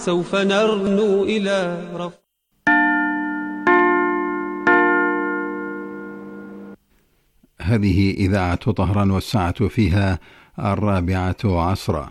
سوف نرنو إلى رفع. هذه إذاعة طهران والساعة فيها 4:00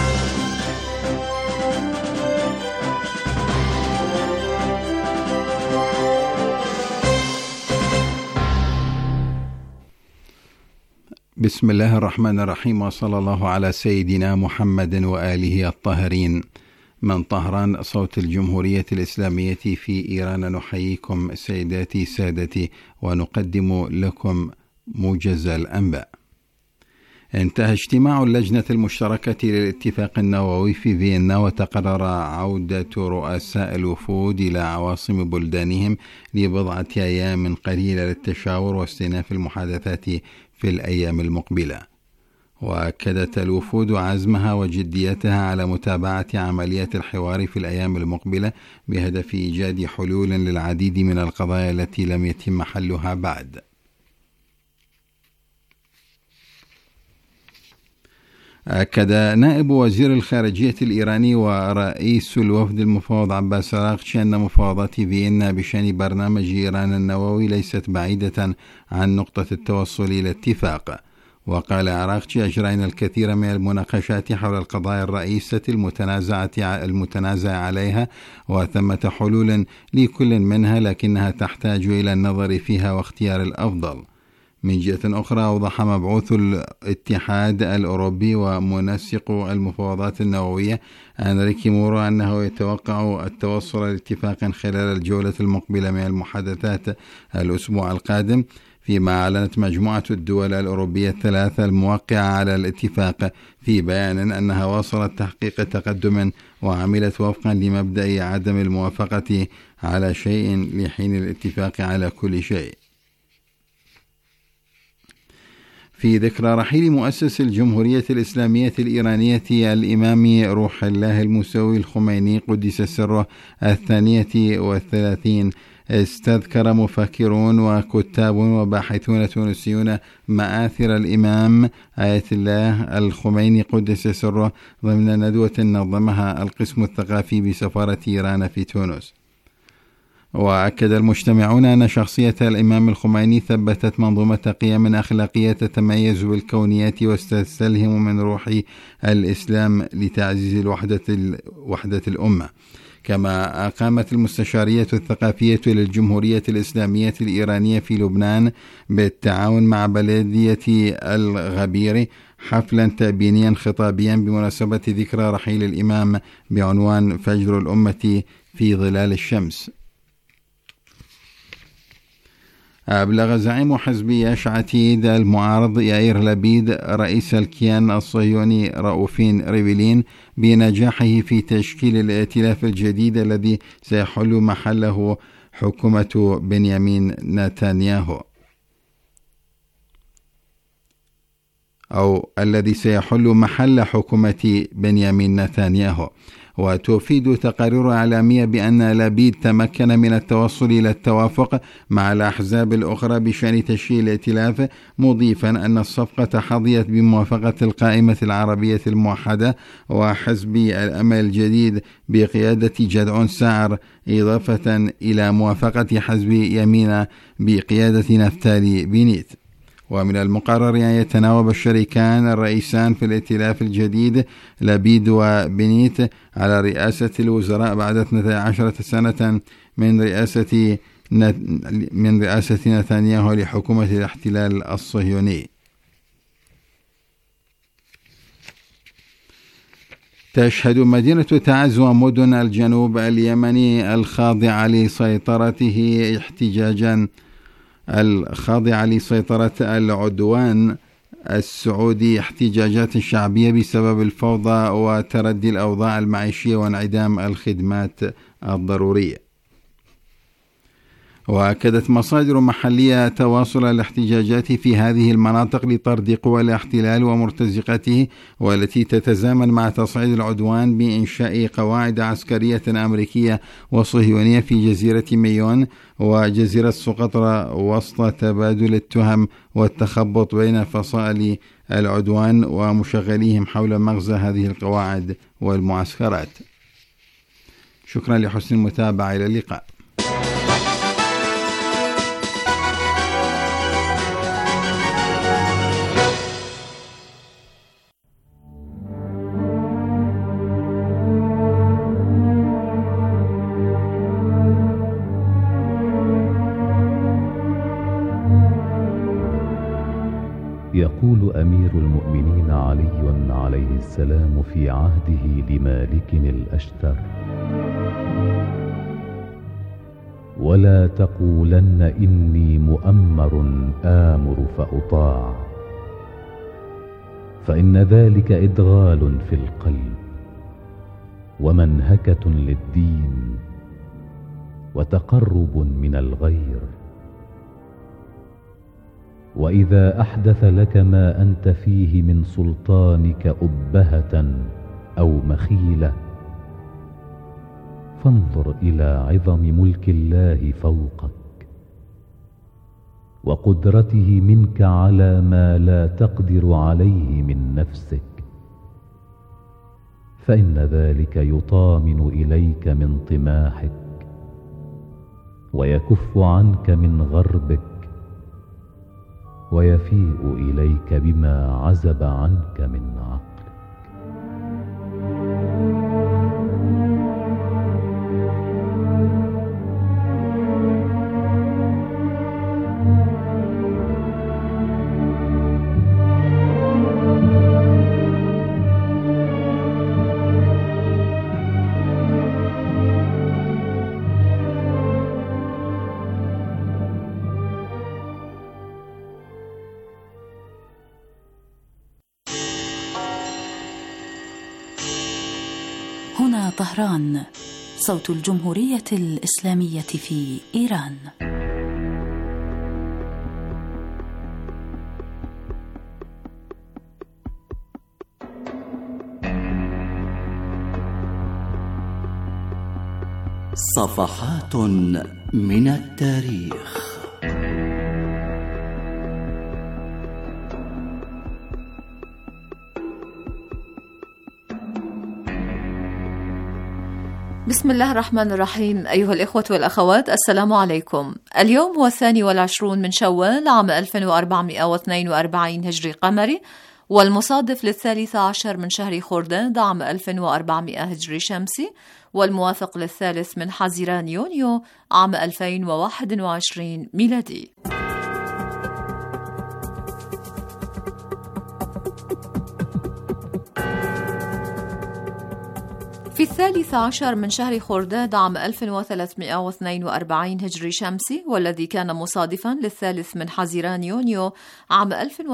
بسم الله الرحمن الرحيم، وصلى الله على سيدنا محمد وآله الطاهرين. من طهران صوت الجمهورية الإسلامية في إيران، نحييكم سيداتي سادتي ونقدم لكم موجز الأنباء. انتهى اجتماع اللجنة المشتركة للاتفاق النووي في فيينا، وتقرر عودة رؤساء الوفود إلى عواصم بلدانهم لبضعة أيام قليلة للتشاور واستئناف المحادثات في الأيام المقبلة. وأكدت الوفود عزمها وجديتها على متابعة عملية الحوار في الأيام المقبلة بهدف إيجاد حلول للعديد من القضايا التي لم يتم حلها بعد. أكد نائب وزير الخارجية الإيراني ورئيس الوفد المفوض عباس أراغشي أن مفاوضات فيينا بشأن برنامج إيران النووي ليست بعيدة عن نقطة التوصل إلى اتفاق. وقال أراغشي: أجرينا الكثير من المناقشات حول القضايا الرئيسة المتنازع عليها، وثمة حلول لكل منها، لكنها تحتاج إلى النظر فيها واختيار الأفضل. من جهة أخرى، أوضح مبعوث الاتحاد الأوروبي ومنسق المفاوضات النووية أنريكي مورو أنه يتوقع التوصل لاتفاق خلال الجولة المقبلة من المحادثات الأسبوع القادم، فيما أعلنت مجموعة الدول الأوروبية الثلاثة الموقعة على الاتفاق في بيان أنها واصلت تحقيق تقدم وعملت وفقا لمبدأ عدم الموافقة على شيء لحين الاتفاق على كل شيء. في ذكرى رحيل مؤسس الجمهورية الإسلامية الإيرانية الإمام روح الله الموسوي الخميني قدس سره 32، استذكر مفكرون وكتاب وباحثون تونسيون مآثر الإمام آية الله الخميني قدس سره ضمن ندوة نظمها القسم الثقافي بسفارة إيران في تونس. وأكد المجتمعون أن شخصية الإمام الخميني ثبتت منظومة قيم أخلاقية تتميز بالكونية وتستلهم من روح الإسلام لتعزيز وحدة الأمة. كما أقامت المستشارية الثقافية للجمهورية الإسلامية الإيرانية في لبنان بالتعاون مع بلدية الغبير حفلا تأبينيا خطابيا بمناسبة ذكرى رحيل الإمام بعنوان فجر الأمة في ظلال الشمس. أبلغ زعيم حزب يش عتيد المعارض يائير لبيد رئيس الكيان الصهيوني رؤوفين ريفلين بنجاحه في تشكيل الائتلاف الجديد الذي سيحل محله حكومة بنيامين نتنياهو، أو الذي سيحل محل حكومة بنيامين نتنياهو. وتفيد تقارير إعلامية بأن لبيد تمكن من التوصل إلى التوافق مع الأحزاب الأخرى بشأن تشكيل الائتلاف، مضيفا أن الصفقة حظيت بموافقة القائمة العربية الموحدة وحزب الأمل الجديد بقيادة جدعون ساعر، إضافة إلى موافقة حزب يمينة بقيادة نفتالي بنيت. ومن المقرر أن يتناوب الشريكان الرئيسان في الائتلاف الجديد لبيد وبنيت على رئاسة الوزراء بعد 12 سنة من رئاسة نتنياهو لحكومة الاحتلال الصهيوني. تشهد مدينة تعز ومدن الجنوب اليمني الخاضعة لسيطرة العدوان السعودي احتجاجات شعبية بسبب الفوضى وتردي الأوضاع المعيشية وانعدام الخدمات الضرورية. وأكدت مصادر محلية تواصل الاحتجاجات في هذه المناطق لطرد قوى الاحتلال ومرتزقته، والتي تتزامن مع تصعيد العدوان بإنشاء قواعد عسكرية أمريكية وصهيونية في جزيرة ميون وجزيرة سقطرى، وسط تبادل التهم والتخبط بين فصائل العدوان ومشغليهم حول مغزى هذه القواعد والمعسكرات. شكرا لحسن المتابعة، إلى اللقاء. يقول أمير المؤمنين علي عليه السلام في عهده لمالك الأشتر: ولا تقولن إني مؤمر آمر فأطاع، فإن ذلك إدغال في القلب ومنهكة للدين وتقرب من الغير. وإذا أحدث لك ما أنت فيه من سلطانك أبهة أو مخيلة، فانظر إلى عظم ملك الله فوقك وقدرته منك على ما لا تقدر عليه من نفسك، فإن ذلك يطامن إليك من طماحك ويكف عنك من غربك ويفيء إليك بما عزب عنك من عقلك. هنا طهران، صوت الجمهورية الإسلامية في إيران. صفحات من التاريخ. بسم الله الرحمن الرحيم. أيها الإخوة والأخوات، السلام عليكم. اليوم هو 22 من شوال عام 1442 هجري قمري، والمصادف ل13 من شهر خرداد عام 1400 هجري شمسي، والموافق ل3 من حزيران يونيو عام 2021 ميلادي. في 13 من شهر خرداد عام 1342 هجري شمسي، والذي كان مصادفا ل3 من حزيران يونيو عام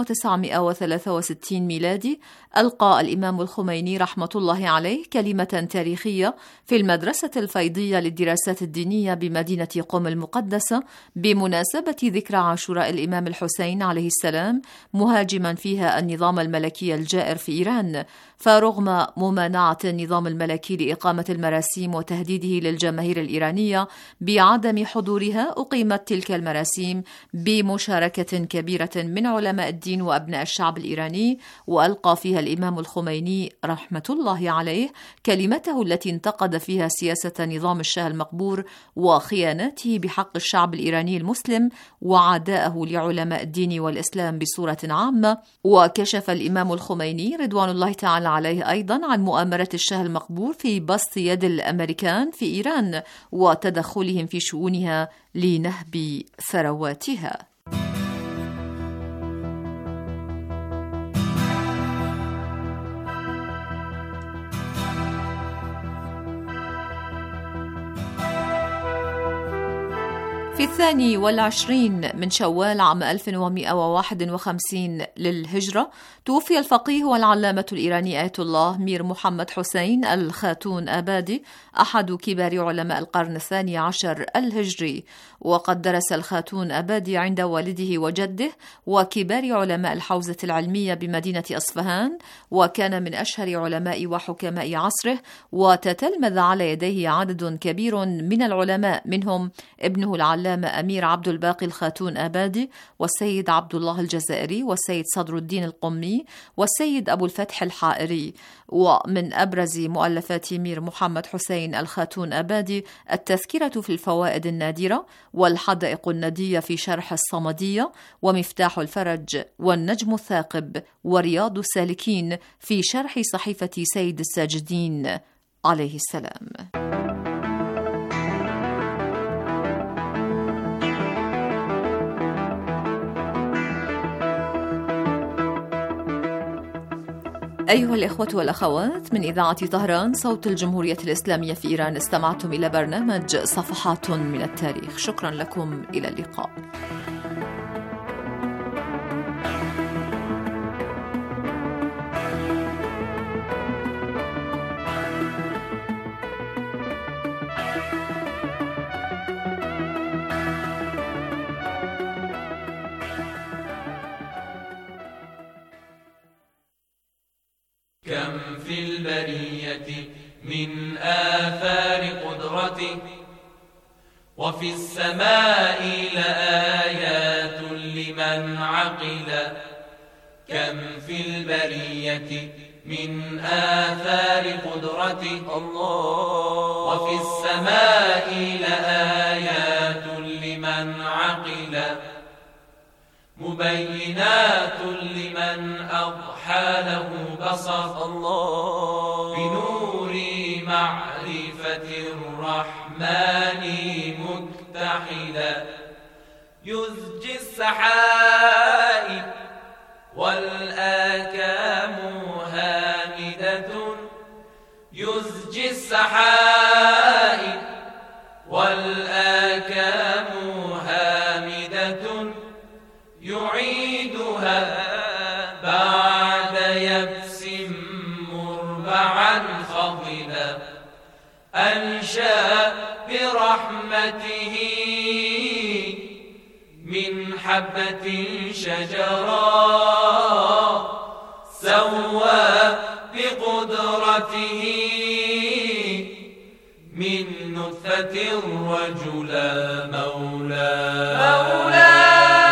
1963 ميلادي، ألقى الإمام الخميني رحمة الله عليه كلمة تاريخية في المدرسة الفيضية للدراسات الدينية بمدينة قم المقدسة بمناسبة ذكرى عاشوراء الإمام الحسين عليه السلام، مهاجما فيها النظام الملكي الجائر في إيران. فرغم ممانعة النظام الملكي لإقامة المراسيم وتهديده للجماهير الإيرانية بعدم حضورها، أقيمت تلك المراسيم بمشاركة كبيرة من علماء الدين وأبناء الشعب الإيراني، وألقى فيها الإمام الخميني رحمة الله عليه كلمته التي انتقد فيها سياسة نظام الشاه المقبور وخياناته بحق الشعب الإيراني المسلم وعداءه لعلماء الدين والإسلام بصورة عامة. وكشف الإمام الخميني رضوان الله تعالى عليه أيضا عن مؤامرة الشاه المقبور في بسط يد الأمريكان في إيران وتدخلهم في شؤونها لنهب ثرواتها. في 22 من شوال عام 1151 للهجرة توفي الفقيه والعلامة الإيراني آية الله مير محمد حسين الخاتون آبادي، أحد كبار علماء القرن 12 الهجري. وقد درس الخاتون آبادي عند والده وجده وكبار علماء الحوزة العلمية بمدينة أصفهان، وكان من أشهر علماء وحكماء عصره، وتتلمذ على يديه عدد كبير من العلماء، منهم ابنه العلامة العلامة أمير عبد الباقي الخاتون آبادي، والسيد عبد الله الجزائري، والسيد صدر الدين القمي، والسيد أبو الفتح الحائري. ومن أبرز مؤلفات مير محمد حسين الخاتون آبادي التذكرة في الفوائد النادرة، والحدائق الندية في شرح الصمدية، ومفتاح الفرج، والنجم الثاقب، ورياض السالكين في شرح صحيفة سيد الساجدين عليه السلام. أيها الإخوة والأخوات، من إذاعة طهران صوت الجمهورية الإسلامية في إيران، استمعتم إلى برنامج صفحات من التاريخ. شكرا لكم، إلى اللقاء. كم في البرية من آثار قدرته، وفي السماء لآيات لمن عقل. كم في البرية من آثار قدرته، وفي السماء لآيات لمن عقل. مبينات لمن أضحى له بصر، بنور معرفة الرحمن مكتحلا. يزجي السحائب والآكام هامدة، يزجي السحائب والآكام هامدة، يعيدها بعد يبس مربعا خضلا. أنشأ برحمته من حبة شجرا، سوى بقدرته من نطفة رجلا مولا.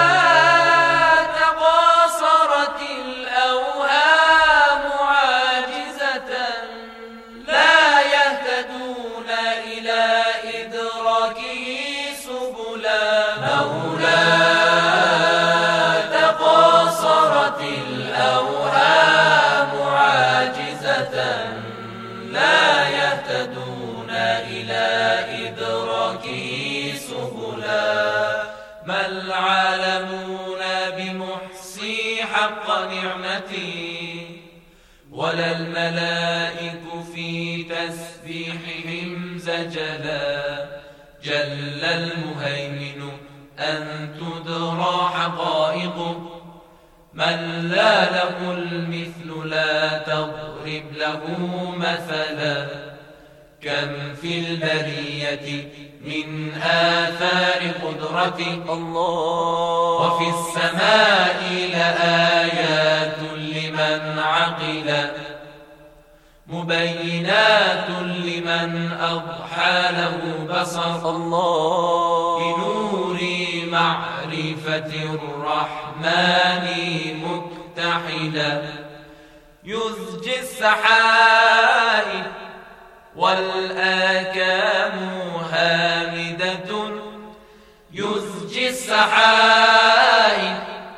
نعمتي ولا الملائك في تسبيحهم زجلا. جل المهيمن أن تدرى حقائقه، من لا له المثل لا تضرب له مثلا. كم في البرية من آثار قدرته، وفي السماء لآيات لمن عقل. مبينات لمن أضحى له بصر، بنور معرفة الرحمن مكتحلا. يزجي السحائب والآكام هامدة، يزجي السحائب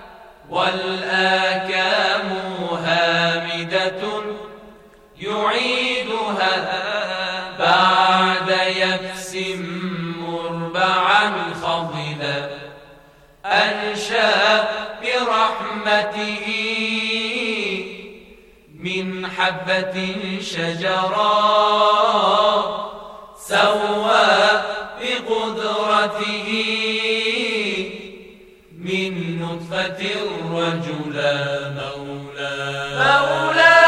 والآكام هامدة، يعيدها بعد يبس مربعا خضلا. أنشأ برحمته من حبة شجرا، سوى بقدرته من نطفة رجلا مولا.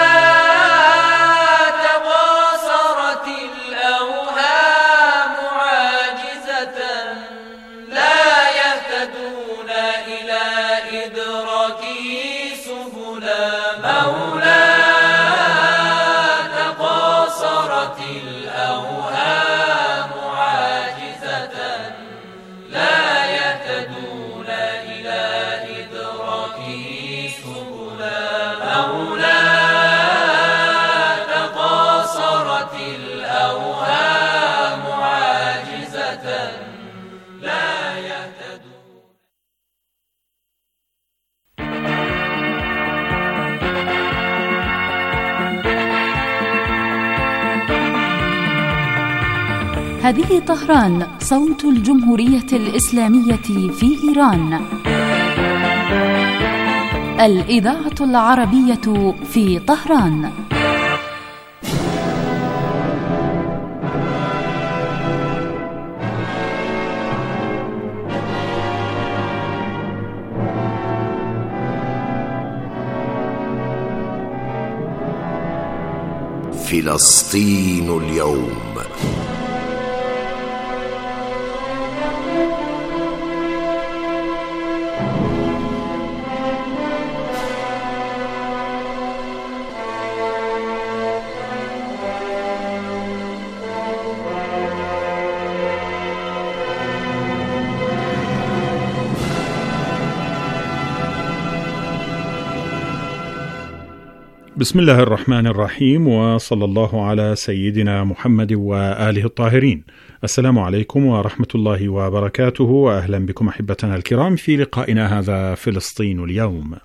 تباصرت الأوهام عاجزة، لا يهتدون إلى إدراكه سبلا مولا. الأوهام عاجزة، لا هذه طهران، صوت الجمهورية الإسلامية في إيران. الإذاعة العربية في طهران. فلسطين اليوم. بسم الله الرحمن الرحيم، وصلى الله على سيدنا محمد وآله الطاهرين. السلام عليكم ورحمة الله وبركاته، وأهلا بكم أحبتنا الكرام في لقائنا هذا فلسطين اليوم.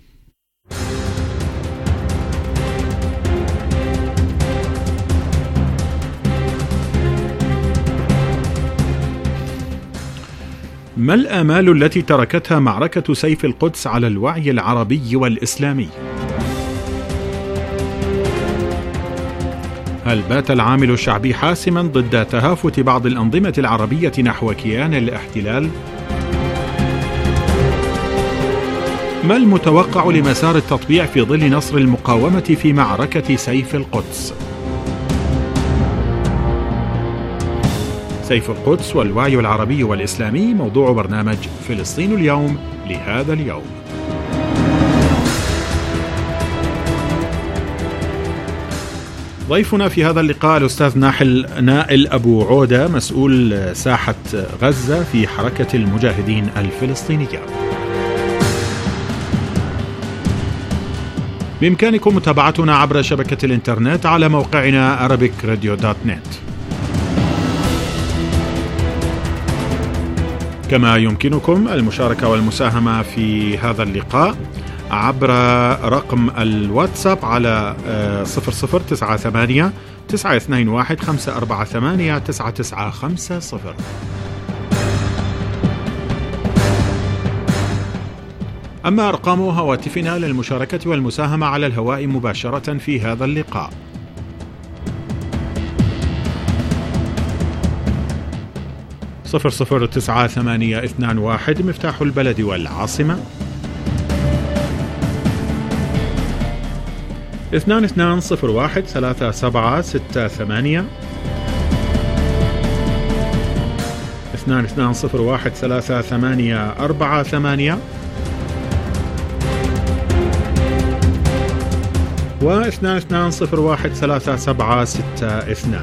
ما الآمال التي تركتها معركة سيف القدس على الوعي العربي والإسلامي؟ هل بات العامل الشعبي حاسما ضد تهافت بعض الأنظمة العربية نحو كيان الاحتلال؟ ما المتوقع لمسار التطبيع في ظل نصر المقاومة في معركة سيف القدس؟ سيف القدس والوعي العربي والإسلامي موضوع برنامج فلسطين اليوم لهذا اليوم. ضيفنا في هذا اللقاء الأستاذ نائل أبو عودة، مسؤول ساحة غزة في حركة المجاهدين الفلسطينية. بإمكانكم متابعتنا عبر شبكة الإنترنت على موقعنا arabikradio.net، كما يمكنكم المشاركة والمساهمة في هذا اللقاء عبر رقم الواتساب على 0098 921 548 9950. أما أرقام هواتفنا للمشاركة والمساهمة على الهواء مباشرة في هذا اللقاء: 009821 مفتاح البلد والعاصمة، 2201 3768 2201 3848 و 2201 3762.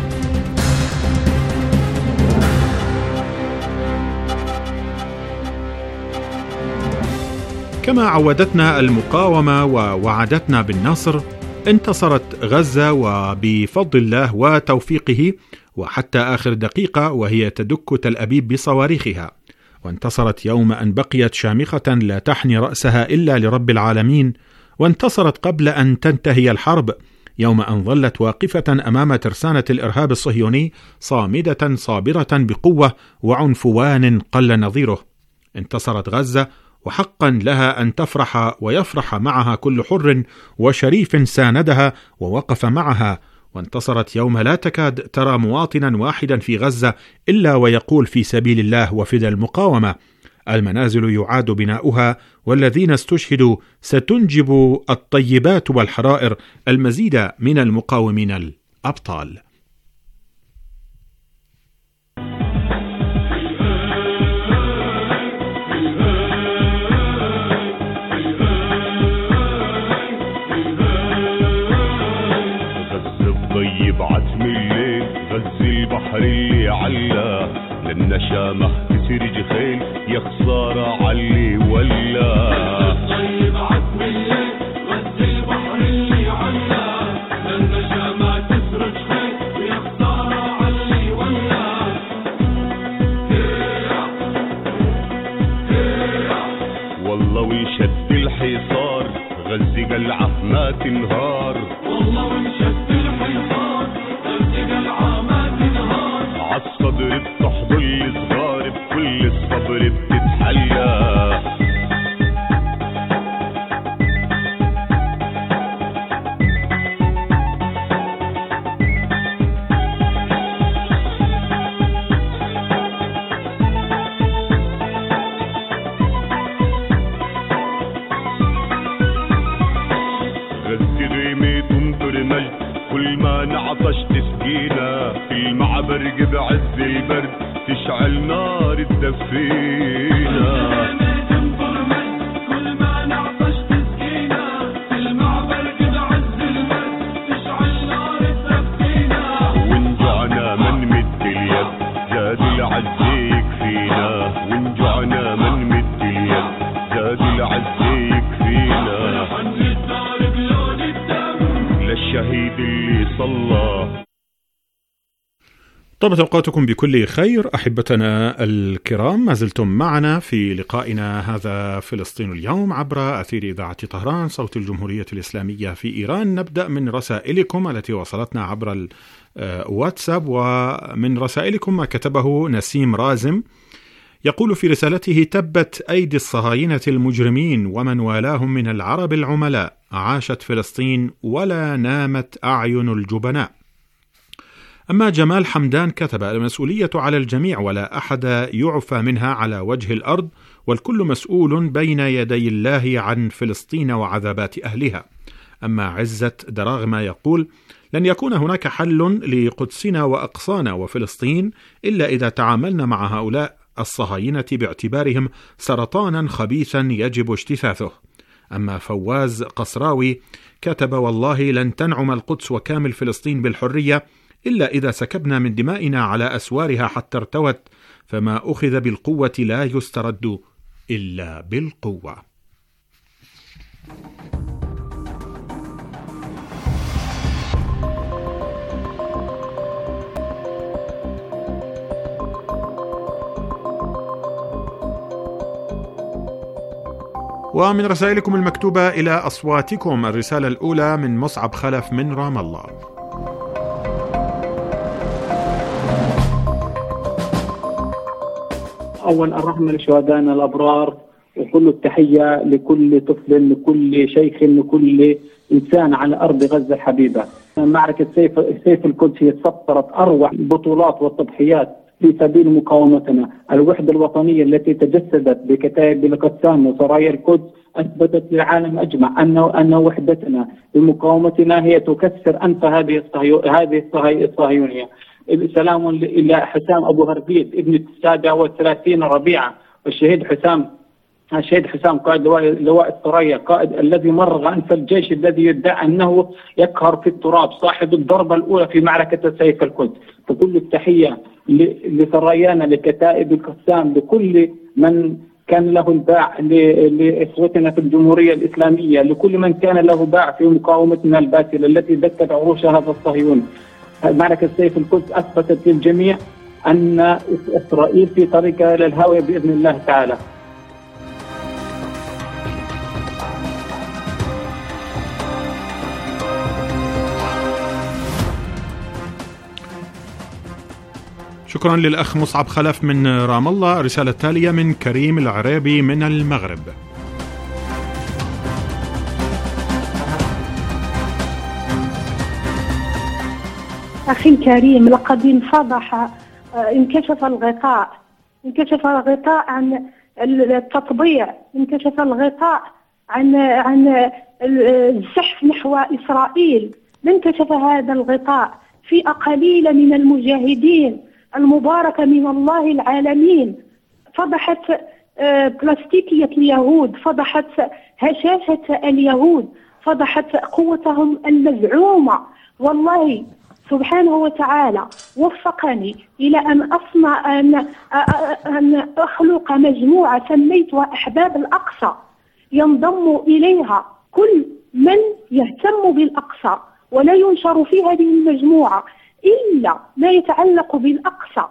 كما عودتنا المقاومة ووعدتنا بالنصر، انتصرت غزة وبفضل الله وتوفيقه وحتى آخر دقيقة وهي تدك تل أبيب بصواريخها، وانتصرت يوم أن بقيت شامخة لا تحني رأسها إلا لرب العالمين، وانتصرت قبل أن تنتهي الحرب يوم أن ظلت واقفة أمام ترسانة الإرهاب الصهيوني صامدة صابرة بقوة وعنفوان قل نظيره. انتصرت غزة، وحقا لها أن تفرح ويفرح معها كل حر وشريف ساندها ووقف معها. وانتصرت يوم لا تكاد ترى مواطنا واحدا في غزة إلا ويقول في سبيل الله وفدى المقاومة. المنازل يعاد بناؤها، والذين استشهدوا ستنجب الطيبات والحرائر المزيد من المقاومين الأبطال. طيب عتم الليل، غزي البحر اللي علا، للنشامة تسرج خيل، يا خسارة علي ولا. طيب عتم الليل، غزي البحر اللي علا، للنشامة تسرج خيل، يا خسارة علي ولا. والله ويشد الحصار، غزي قلعة ما تنهار. والله ويشد الحصار، غزي قلعة ما تنهار. برق بعز البرد تشعل نار تدفينا. ونجوعنا من مد اليد زاد العز يكفينا، ونجوعنا من مد اليد زاد العز يكفينا. للشهيد اللي صلى. طابت أوقاتكم بكل خير أحبتنا الكرام، ما زلتم معنا في لقائنا هذا فلسطين اليوم عبر أثير إذاعة طهران صوت الجمهورية الإسلامية في إيران. نبدأ من رسائلكم التي وصلتنا عبر الواتساب، ومن رسائلكم ما كتبه نسيم رازم يقول في رسالته: تبت أيدي الصهاينة المجرمين ومن والاهم من العرب العملاء، عاشت فلسطين ولا نامت أعين الجبناء. أما جمال حمدان كتب: المسؤولية على الجميع ولا أحد يعفى منها على وجه الأرض، والكل مسؤول بين يدي الله عن فلسطين وعذابات أهلها. أما عزة دراغما يقول: لن يكون هناك حل لقدسنا وأقصانا وفلسطين إلا إذا تعاملنا مع هؤلاء الصهاينة باعتبارهم سرطانا خبيثا يجب اجتثاثه. أما فواز قصراوي كتب: والله لن تنعم القدس وكامل فلسطين بالحرية إلا إذا سكبنا من دمائنا على أسوارها حتى ارتوت، فما أخذ بالقوة لا يسترد إلا بالقوة. ومن رسائلكم المكتوبة إلى أصواتكم، الرسالة الأولى من مصعب خلف من رام الله. أول الرحمة لشهدائنا الأبرار، وكل التحية لكل طفل، لكل شيخ، لكل إنسان على أرض غزة الحبيبة. معركة سيف القدس هي سطرت أروع البطولات والتضحيات في سبيل مقاومتنا. الوحدة الوطنية التي تجسدت بكتائب القسام وسرايا القدس أثبتت للعالم أجمع أن وحدتنا بمقاومتنا هي تكسر أنف هذه الصهيونية. السلام إلى حسام أبو هربيد ابن 37 ربيعة، والشهيد حسام قائد لواء السرايا، قائد الذي مرغ أنف الجيش الذي يدعي أنه يقهر في التراب، صاحب الضربة الأولى في معركة سيف القدس. فكل التحية لسرايانا، لكتائب القسام، لكل من كان له الباع، لإخوتنا في الجمهورية الإسلامية، لكل من كان له باع في مقاومتنا الباسلة التي دكت عروش هذا الصهيون. معركة سيف القدس أثبتت للجميع أن إسرائيل في طريقها إلى الهاوية بإذن الله تعالى. شكرا للأخ مصعب خلف من رام الله. الرسالة التالية من كريم العريبي من المغرب. أخي الكريم، لقد انكشف الغطاء عن التطبيع، انكشف الغطاء عن الزحف نحو إسرائيل. انكشف هذا الغطاء في قليل من المجاهدين المباركة من الله العالمين. فضحت بلاستيكية اليهود، فضحت هشاشة اليهود، فضحت قوتهم المزعومة. والله سبحانه وتعالى وفقني إلى أن أخلق مجموعة سميتها أحباب الأقصى، ينضم إليها كل من يهتم بالأقصى، ولا ينشر في هذه المجموعة إلا ما يتعلق بالأقصى،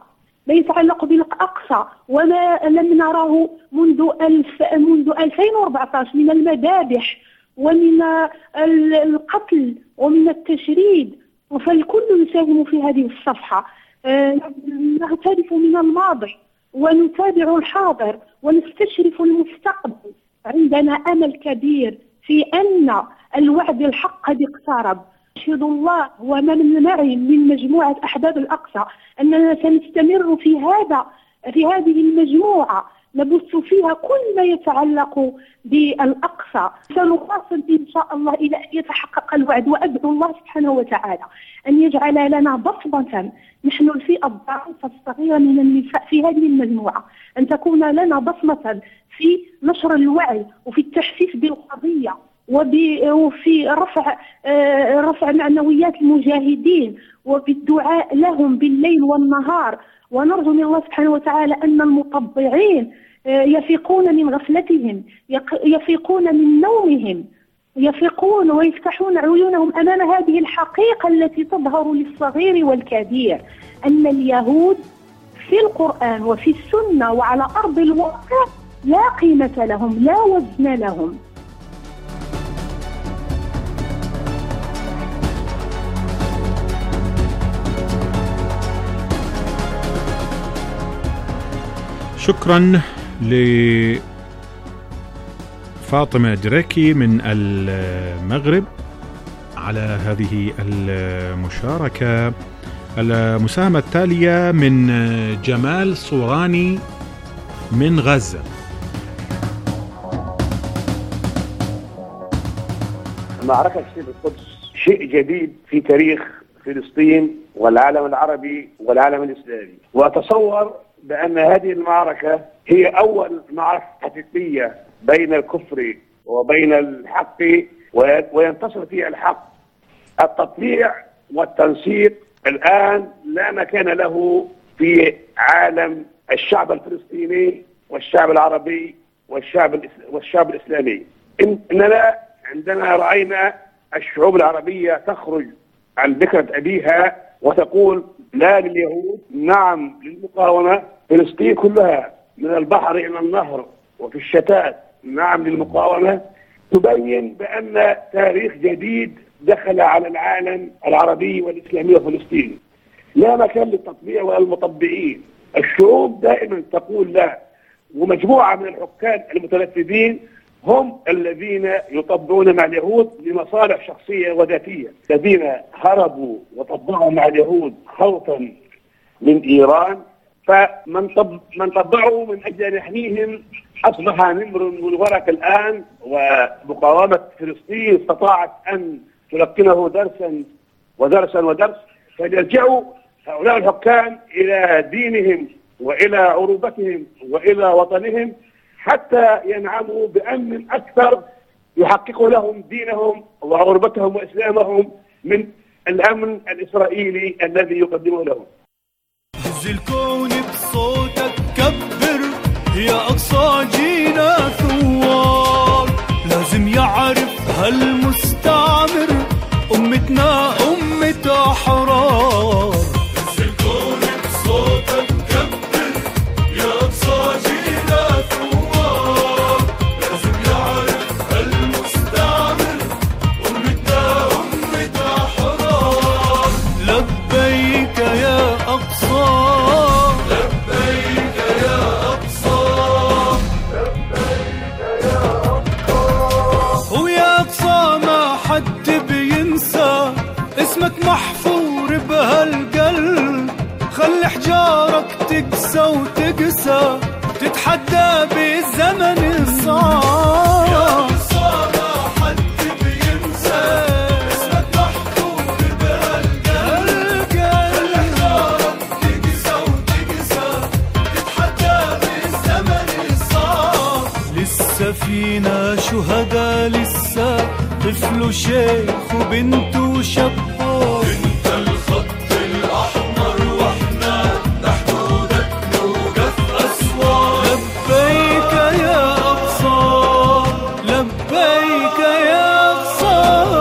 وما لم نراه منذ 2014 من المذابح ومن القتل ومن التشريد. فالكل يساهم في هذه الصفحة. نغترف من الماضي ونتابع الحاضر ونستشرف المستقبل. عندنا أمل كبير في أن الوعد الحق قد اقترب. أشهد الله ومن معي من مجموعة أحباب الأقصى أننا سنستمر في هذه المجموعة نبث فيها كل ما يتعلق بالأقصى. سنواصل إن شاء الله إلى أن يتحقق الوعد، وأدعو الله سبحانه وتعالى أن يجعل لنا بصمة نحن الفئة الضعيفة الصغيرة من النساء في هذه المجموعة، أن تكون لنا بصمة في نشر الوعي وفي التحسيس بالقضية وفي رفع معنويات المجاهدين وبالدعاء لهم بالليل والنهار. ونرجو من الله سبحانه وتعالى أن المطبعين يفيقون من غفلتهم، يفيقون من نومهم، يفيقون ويفتحون عيونهم أمام هذه الحقيقة التي تظهر للصغير والكبير، أن اليهود في القرآن وفي السنة وعلى أرض الواقع لا قيمة لهم، لا وزن لهم. شكرا لفاطمة دريكي من المغرب على هذه المشاركة. المساهمة التالية من جمال صوراني من غزة. معركة سيف القدس شيء جديد في تاريخ فلسطين والعالم العربي والعالم الإسلامي، وأتصور بأن هذه المعركة هي أول معركة حقيقية بين الكفر وبين الحق، وينتصر فيها الحق. التطبيع والتنسيق الآن لا مكان له في عالم الشعب الفلسطيني والشعب العربي والشعب الإسلامي. إننا عندما رأينا الشعوب العربية تخرج عن ذكرى أبيها وتقول لا لليهود، نعم للمقاومة، فلسطين كلها من البحر إلى النهر وفي الشتات نعم للمقاومة، تبين بأن تاريخ جديد دخل على العالم العربي والإسلامي وفلسطين. لا مكان للتطبيع والمطبعين. الشعوب دائما تقول لا، ومجموعة من الحكام المتنفذين هم الذين يطبعون مع اليهود لمصالح شخصية وذاتية. الذين هربوا وطبعوا مع اليهود خوفا من إيران، فمن طبعوا من أجل أن يحميهم أصبح نمر والورق الآن، ومقاومة فلسطين استطاعت أن تلقنه درسا، فليرجعوا هؤلاء الحكام إلى دينهم وإلى عروبتهم وإلى وطنهم حتى ينعموا بأمن أكثر يحققوا لهم دينهم وعروبتهم وإسلامهم من الأمن الإسرائيلي الذي يقدمه لهم. هز الكون بصوتك كبر يا أقصى جينا ثوار، لازم يعرف هالمستعمر أمتنا أمة أحرار. هز الكون بصوتك كبر يا أقصى جينا ثوار، لازم يعرف هالمستعمر أمتنا أمة أحرار. لبيك يا أقصى، لبيك يا أقصى، لبيك يا أقصى. ويا أقصى ما حد بينسى اسمك محفور بهالقلب، خلي حجارك تقسى وتقسى تتحدى بالزمن الصعب. يا أقصى ما حد بينسى اسمك محفور بهالقلب، خلي حجارك تقسى وتقسى تتحدى بالزمن الصعب. لسه فينا شهداء، لسه طفل وشيخ وبنت وشباب. انت الخط الأحمر واحنا لحدودك نوقف أسوار. لبيك يا أقصى، لبيك يا أقصى.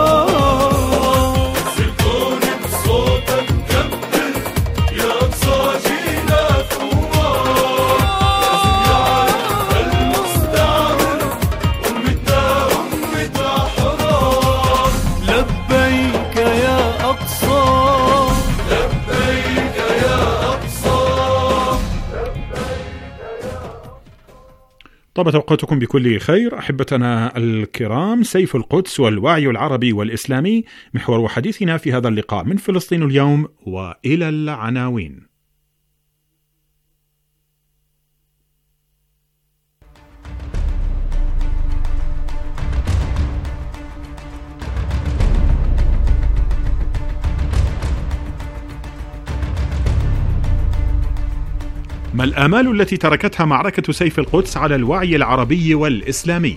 هز الكون بصوتك كبر يا أقصى جينا ثوار، لازم يعرف المستعمر أمتنا أمة أحرار. لبيك يا أقصى، لبيك يا أقصى. طابت أوقاتكم بكل خير أحبتنا الكرام. سيف القدس والوعي العربي والإسلامي محور حديثنا في هذا اللقاء من فلسطين اليوم، وإلى العناوين. ما الآمال التي تركتها معركة سيف القدس على الوعي العربي والإسلامي؟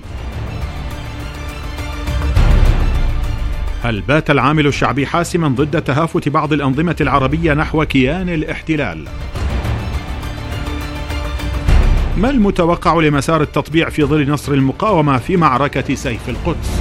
هل بات العامل الشعبي حاسما ضد تهافت بعض الأنظمة العربية نحو كيان الاحتلال؟ ما المتوقع لمسار التطبيع في ظل نصر المقاومة في معركة سيف القدس؟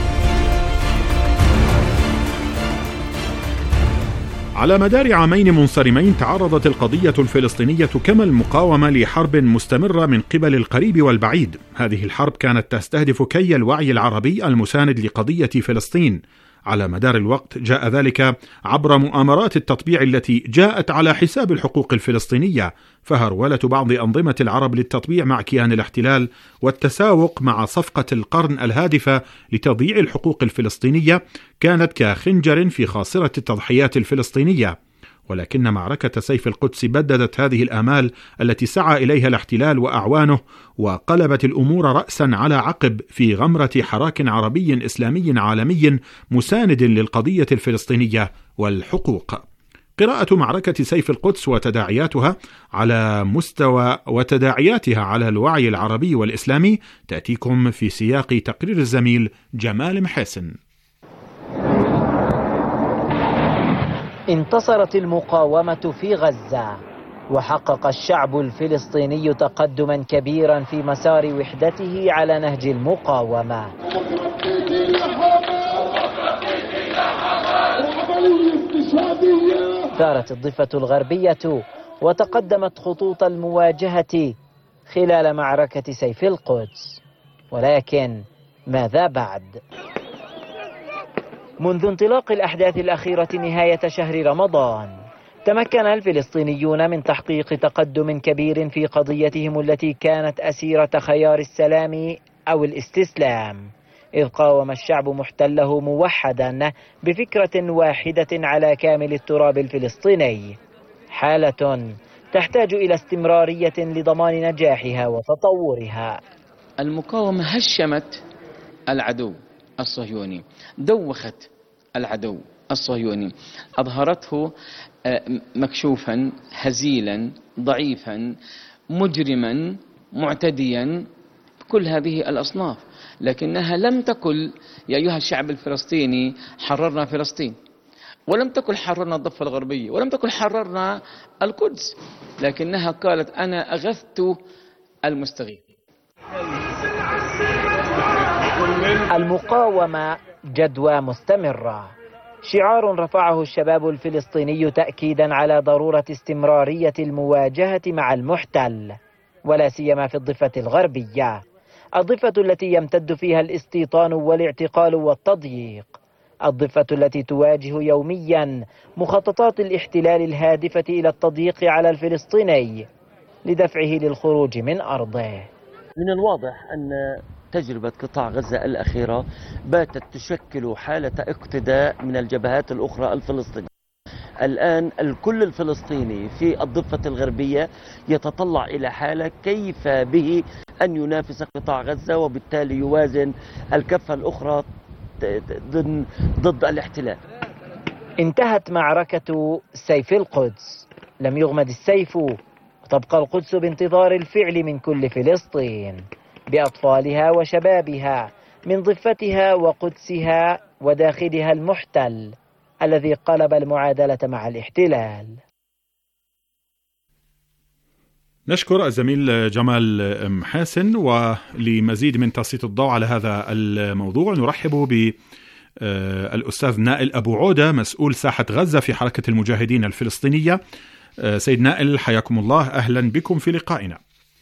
على مدار عامين منصرمين تعرضت القضية الفلسطينية كما المقاومة لحرب مستمرة من قبل القريب والبعيد. هذه الحرب كانت تستهدف كي الوعي العربي المساند لقضية فلسطين. على مدار الوقت جاء ذلك عبر مؤامرات التطبيع التي جاءت على حساب الحقوق الفلسطينية، فهرولة بعض أنظمة العرب للتطبيع مع كيان الاحتلال والتساوق مع صفقة القرن الهادفة لتضييع الحقوق الفلسطينية كانت كخنجر في خاصرة التضحيات الفلسطينية. ولكن معركة سيف القدس بددت هذه الآمال التي سعى إليها الاحتلال وأعوانه، وقلبت الأمور رأسا على عقب في غمرة حراك عربي إسلامي عالمي مساند للقضية الفلسطينية والحقوق. قراءة معركة سيف القدس وتداعياتها على مستوى وتداعياتها على الوعي العربي والإسلامي تأتيكم في سياق تقرير الزميل جمال محاسن. انتصرت المقاومة في غزة، وحقق الشعب الفلسطيني تقدما كبيرا في مسار وحدته على نهج المقاومة. ثارت الضفة الغربية وتقدمت خطوط المواجهة خلال معركة سيف القدس، ولكن ماذا بعد؟ منذ انطلاق الأحداث الأخيرة نهاية شهر رمضان تمكن الفلسطينيون من تحقيق تقدم كبير في قضيتهم التي كانت أسيرة خيار السلام أو الاستسلام، إذ قاوم الشعب محتله موحدا بفكرة واحدة على كامل التراب الفلسطيني، حالة تحتاج إلى استمرارية لضمان نجاحها وتطورها. المقاومة هشمت العدو الصهيوني، دوخت العدو الصهيوني، أظهرته مكشوفا، هزيلا، ضعيفا، مجرما، معتديا، كل هذه الأصناف، لكنها لم تقل يا أيها الشعب الفلسطيني حررنا فلسطين، ولم تقل حررنا الضفة الغربية، ولم تقل حررنا القدس، لكنها قالت أنا أغثت المستغيث. المقاومة جدوى مستمرة، شعار رفعه الشباب الفلسطيني تأكيدا على ضرورة استمرارية المواجهة مع المحتل، ولا سيما في الضفة الغربية، الضفة التي يمتد فيها الاستيطان والاعتقال والتضييق، الضفة التي تواجه يوميا مخططات الاحتلال الهادفة إلى التضييق على الفلسطيني لدفعه للخروج من أرضه. من الواضح أن تجربة قطاع غزة الأخيرة باتت تشكل حالة اقتداء من الجبهات الأخرى الفلسطينية. الآن الكل الفلسطيني في الضفة الغربية يتطلع إلى حالة كيف به أن ينافس قطاع غزة، وبالتالي يوازن الكفة الأخرى ضد الاحتلال. انتهت معركة سيف القدس، لم يغمد السيف، وتبقى القدس بانتظار الفعل من كل فلسطين بأطفالها وشبابها، من ضفتها وقدسها وداخلها المحتل الذي قلب المعادلة مع الاحتلال. نشكر الزميل جمال محاسن. ولمزيد من تسليط الضوء على هذا الموضوع نرحب بالأستاذ نائل أبو عودة، مسؤول ساحة غزة في حركة المجاهدين الفلسطينية. سيد نائل حياكم الله، أهلا بكم في لقائنا.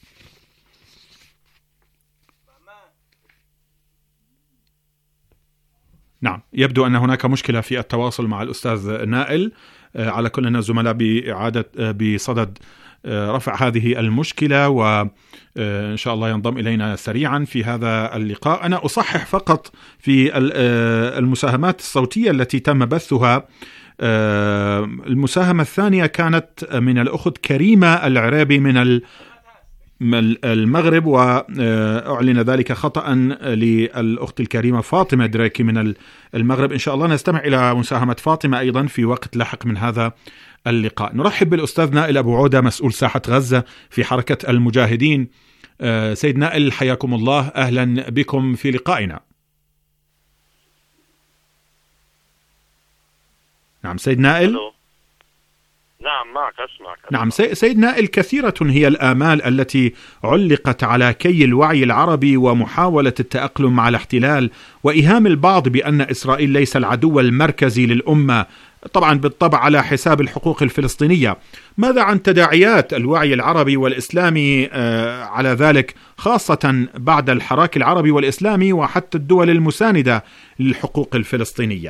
نعم، يبدو أن هناك مشكلة في التواصل مع الأستاذ نائل. على كل الزملاء بصدد رفع هذه المشكلة، وإن شاء الله ينضم إلينا سريعا في هذا اللقاء. أنا أصحح فقط في المساهمات الصوتية التي تم بثها. المساهمة الثانية كانت من الأخت كريمة العرابي من المغرب، وأعلن ذلك خطأ للأخت الكريمة فاطمة دريكي من المغرب. إن شاء الله نستمع إلى مساهمة فاطمة أيضا في وقت لاحق من هذا اللقاء. نرحب بالأستاذ نائل أبو عودة مسؤول ساحة غزة في حركة المجاهدين. سيد نائل حياكم الله، أهلا بكم في لقائنا. نعم سيد نائل. نعم معك أسمعك. نعم سيد نائل، كثيرة هي الآمال التي علقت على كي الوعي العربي ومحاولة التأقلم مع الاحتلال، وإيهام البعض بأن إسرائيل ليس العدو المركزي للأمة، طبعا بالطبع على حساب الحقوق الفلسطينية. ماذا عن تداعيات الوعي العربي والإسلامي على ذلك، خاصة بعد الحراك العربي والإسلامي وحتى الدول المساندة للحقوق الفلسطينية؟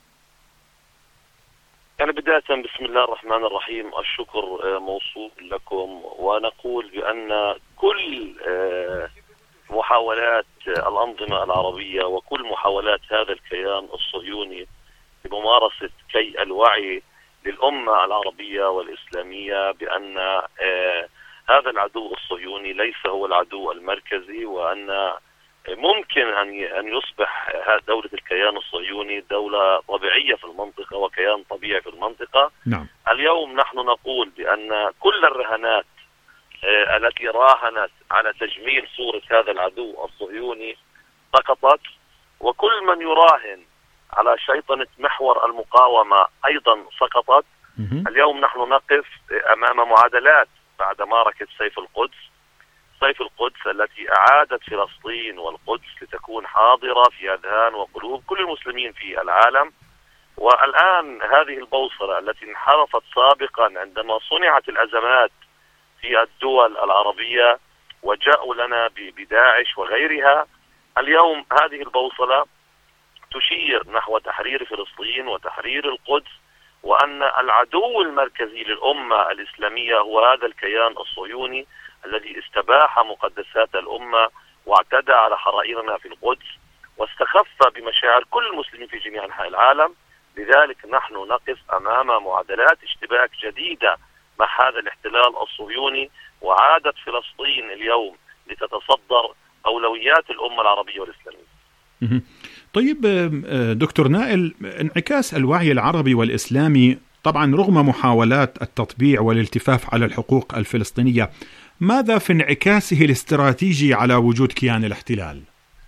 يعني بداية بسم الله الرحمن الرحيم، الشكر موصول لكم، ونقول بأن كل محاولات الأنظمة العربية وكل محاولات هذا الكيان الصهيوني بممارسة كي الوعي للأمة العربية والإسلامية بأن هذا العدو الصهيوني ليس هو العدو المركزي، وأن ممكن أن يصبح دولة الكيان الصهيوني دولة طبيعية في المنطقة وكيان طبيعي في المنطقة. نعم. اليوم نحن نقول بأن كل الرهانات التي راهنت على تجميل صورة هذا العدو الصهيوني سقطت، وكل من يراهن على شيطنة محور المقاومة أيضا سقطت. اليوم نحن نقف أمام معادلات بعد معركة سيف القدس التي أعادت فلسطين والقدس لتكون حاضرة في أذهان وقلوب كل المسلمين في العالم. والآن هذه البوصلة التي انحرفت سابقا عندما صنعت الأزمات في الدول العربية وجاءوا لنا بداعش وغيرها، اليوم هذه البوصلة تشير نحو تحرير فلسطين وتحرير القدس، وأن العدو المركزي للأمة الإسلامية هو هذا الكيان الصهيوني الذي استباح مقدسات الأمة واعتدى على حرائرنا في القدس واستخف بمشاعر كل المسلمين في جميع أنحاء العالم. لذلك نحن نقف أمام معادلات اشتباك جديدة مع هذا الاحتلال الصهيوني، وعادت فلسطين اليوم لتتصدر أولويات الأمة العربية والإسلامية. طيب دكتور نائل، انعكاس الوعي العربي والإسلامي طبعا رغم محاولات التطبيع والالتفاف على الحقوق الفلسطينية، ماذا في انعكاسه الاستراتيجي على وجود كيان الاحتلال؟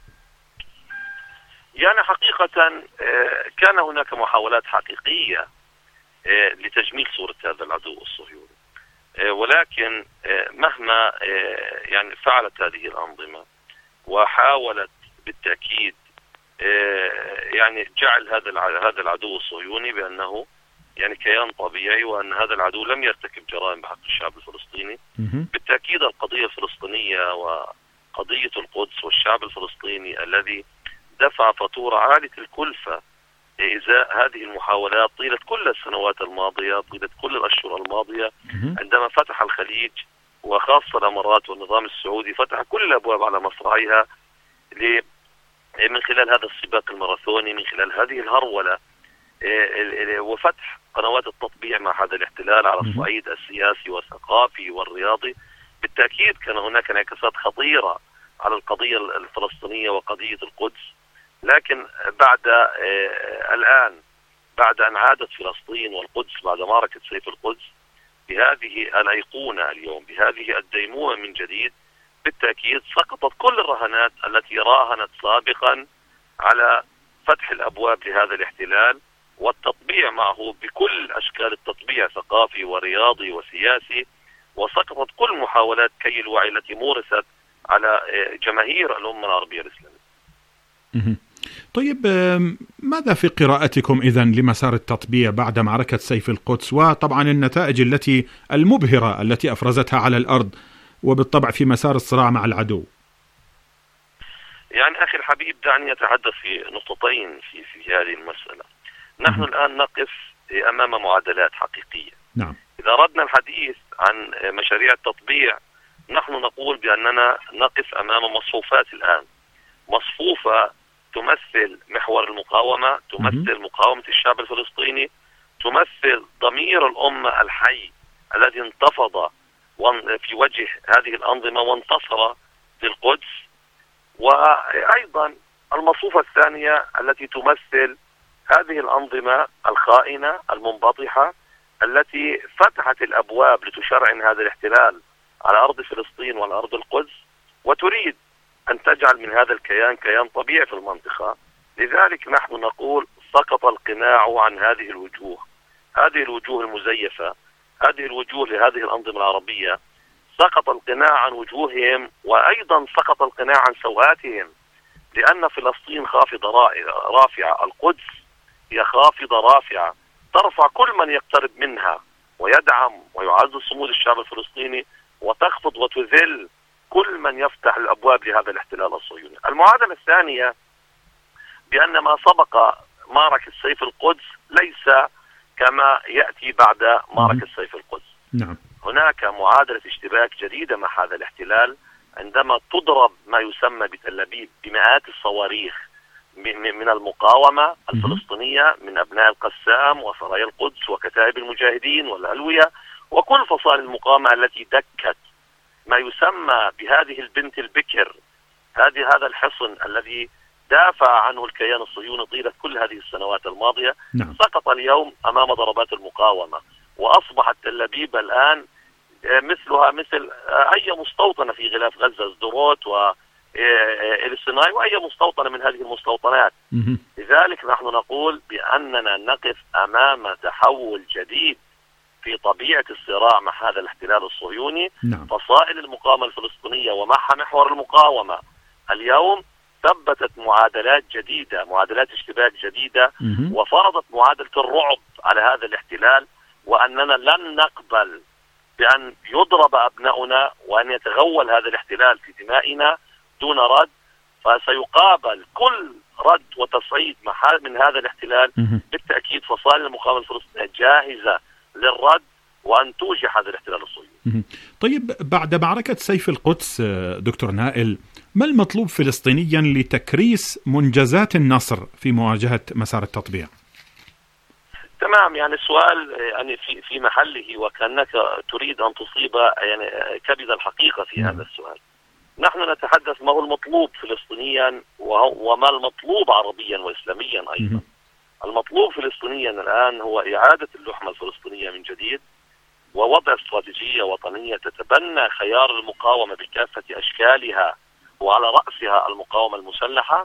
يعني حقيقة كان هناك محاولات حقيقية لتجميل صورة هذا العدو الصهيوني، ولكن مهما يعني فعلت هذه الأنظمة وحاولت بالتأكيد يعني جعل هذا العدو الصهيوني بأنه يعني كيان طبيعي، وأن هذا العدو لم يرتكب جرائم بحق الشعب الفلسطيني. بالتأكيد القضية الفلسطينية وقضية القدس والشعب الفلسطيني الذي دفع فاتورة عالية الكلفة إزاء هذه المحاولات طيلة كل السنوات الماضية، طيلة كل الأشهر الماضية، عندما فتح الخليج وخاصة الإمارات والنظام السعودي فتح كل الأبواب على مصراعيها من خلال هذا السباق الماراثوني، من خلال هذه الهرولة وفتح قنوات التطبيع مع هذا الاحتلال على الصعيد السياسي والثقافي والرياضي. بالتأكيد كان هناك انعكاسات خطيرة على القضية الفلسطينية وقضية القدس، لكن الآن بعد أن عادت فلسطين والقدس بعد معركة سيف القدس بهذه الأيقونة اليوم، بهذه الديمومة من جديد، بالتأكيد سقطت كل الرهانات التي راهنت سابقا على فتح الأبواب لهذا الاحتلال والتطبيع معه بكل أشكال التطبيع ثقافي ورياضي وسياسي، وسقطت كل محاولات كي الوعي التي مورست على جماهير الأمة العربية الإسلامية. طيب ماذا في قراءتكم إذن لمسار التطبيع بعد معركة سيف القدس، وطبعا النتائج المبهرة التي أفرزتها على الأرض وبالطبع في مسار الصراع مع العدو؟ يعني أخي الحبيب دعني أتحدث في نقطتين في هذه المسألة. نحن الآن نقف أمام معادلات حقيقية. نعم. إذا أردنا الحديث عن مشاريع التطبيع نحن نقول بأننا نقف أمام مصفوفات الآن، مصفوفة تمثل محور المقاومة، تمثل مقاومة الشعب الفلسطيني، تمثل ضمير الأمة الحي الذي انتفض في وجه هذه الأنظمة وانتصر للقدس. وأيضا المصفوفة الثانية التي تمثل هذه الأنظمة الخائنة المنبطحة التي فتحت الأبواب لتشرعن هذا الاحتلال على أرض فلسطين وعلى أرض القدس، وتريد أن تجعل من هذا الكيان كيان طبيعي في المنطقة. لذلك نحن نقول سقط القناع عن هذه الوجوه، هذه الوجوه المزيفة، هذه الوجوه لهذه الأنظمة العربية. سقط القناع عن وجوههم، وأيضا سقط القناع عن سوءاتهم، لأن فلسطين خافضة رافعة، القدس هي خافضة رافعة ترفع كل من يقترب منها ويدعم ويعزز صمود الشعب الفلسطيني، وتخفض وتذل كل من يفتح الأبواب لهذا الاحتلال الصهيوني. المعادلة الثانية بأن ما سبق معركة سيف القدس ليس كما يأتي بعد معركة سيف القدس. نعم. هناك معادلة اشتباك جديدة مع هذا الاحتلال عندما تضرب ما يسمى بتل أبيب بمئات الصواريخ من المقاومة الفلسطينية، من أبناء القسام وسرايا القدس وكتائب المجاهدين والألوية وكل فصائل المقاومة التي دكت ما يسمى بهذه البنت البكر، هذا الحصن الذي دافع عنه الكيان الصهيوني طيلة كل هذه السنوات الماضية. نعم. سقط اليوم أمام ضربات المقاومة، وأصبحت تل أبيب الآن مثلها مثل أي مستوطنة في غلاف غزة، سدروت والسيناء وأي مستوطنة من هذه المستوطنات. لذلك نحن نقول بأننا نقف أمام تحول جديد في طبيعة الصراع مع هذا الاحتلال الصهيوني. نعم. فصائل المقاومة الفلسطينية ومعها محور المقاومة اليوم ثبتت معادلات جديدة، معادلات اشتباك جديدة، وفرضت معادلة الرعب على هذا الاحتلال، وأننا لن نقبل بأن يضرب أبناؤنا وأن يتغول هذا الاحتلال في دمائنا دون رد. فسيقابل كل رد وتصعيد من هذا الاحتلال. بالتأكيد فصائل المقاومة الفلسطينية جاهزة للرد وأن توجح هذا الاحتلال الصهيوني. طيب، بعد معركة سيف القدس دكتور نائل، ما المطلوب فلسطينيا لتكريس منجزات النصر في مواجهة مسار التطبيع؟ تمام، يعني السؤال يعني في محله، وكأنك تريد أن تصيب يعني كبد الحقيقة في هذا السؤال. نحن نتحدث ما هو المطلوب فلسطينيا وما المطلوب عربيا وإسلاميا أيضا. المطلوب فلسطينيا الآن هو إعادة اللحمة الفلسطينية من جديد، ووضع استراتيجية وطنية تتبنى خيار المقاومة بكافة أشكالها، وعلى رأسها المقاومة المسلحة.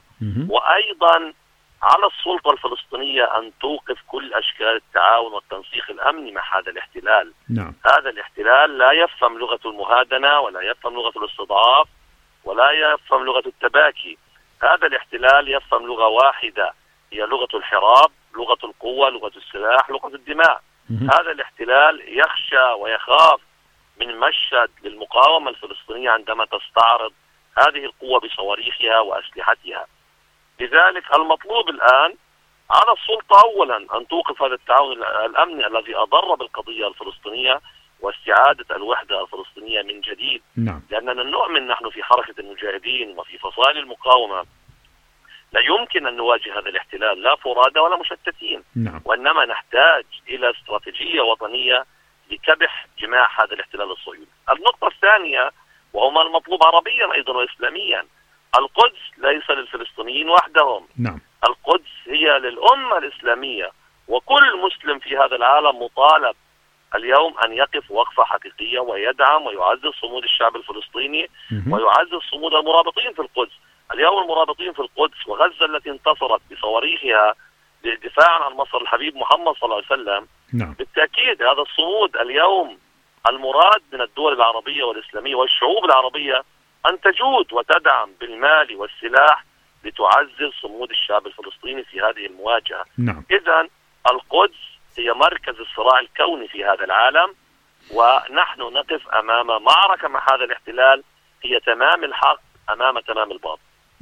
وأيضا على السلطة الفلسطينية أن توقف كل أشكال التعاون والتنسيق الأمني مع هذا الاحتلال. نعم. هذا الاحتلال لا يفهم لغة المهادنة، ولا يفهم لغة الاستضعاف، ولا يفهم لغة التباكي. هذا الاحتلال يفهم لغة واحدة، هي لغة الحراب، لغة القوة، لغة السلاح، لغة الدماء. هذا الاحتلال يخشى ويخاف من مشهد للمقاومة الفلسطينية عندما تستعرض هذه القوة بصواريخها وأسلحتها. لذلك المطلوب الآن على السلطة أولا أن توقف هذا التعاون الأمني الذي أضر بالقضية الفلسطينية واستعادة الوحدة الفلسطينية من جديد. نعم. لأننا نؤمن نحن في حركة المجاهدين وفي فصائل المقاومة لا يمكن أن نواجه هذا الاحتلال لا فرادى ولا مشتتين. نعم. وإنما نحتاج إلى استراتيجية وطنية لكبح جماح هذا الاحتلال الصهيوني. النقطة الثانية وهو ما المطلوب عربيا أيضا وإسلاميا، القدس ليس للفلسطينيين وحدهم. نعم. القدس هي للأمة الإسلامية، وكل مسلم في هذا العالم مطالب اليوم أن يقف وقفة حقيقية ويدعم ويعزز صمود الشعب الفلسطيني ويعزز صمود المرابطين في القدس. اليوم المرابطين في القدس وغزة التي انتصرت بصواريخها للدفاع عن مصر الحبيب محمد صلى الله عليه وسلم. نعم. بالتأكيد هذا الصمود اليوم المراد من الدول العربية والإسلامية والشعوب العربية أن تجود وتدعم بالمال والسلاح لتعزز صمود الشعب الفلسطيني في هذه المواجهة. نعم. إذن القدس هي مركز الصراع الكوني في هذا العالم، ونحن نقف أمام معركة مع هذا الاحتلال هي تمام الحق أمام تمام الباطل.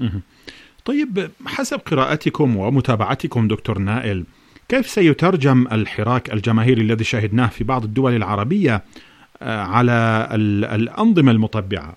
طيب، حسب قراءتكم ومتابعتكم دكتور نائل، كيف سيترجم الحراك الجماهيري الذي شاهدناه في بعض الدول العربية على الأنظمة المطبعة؟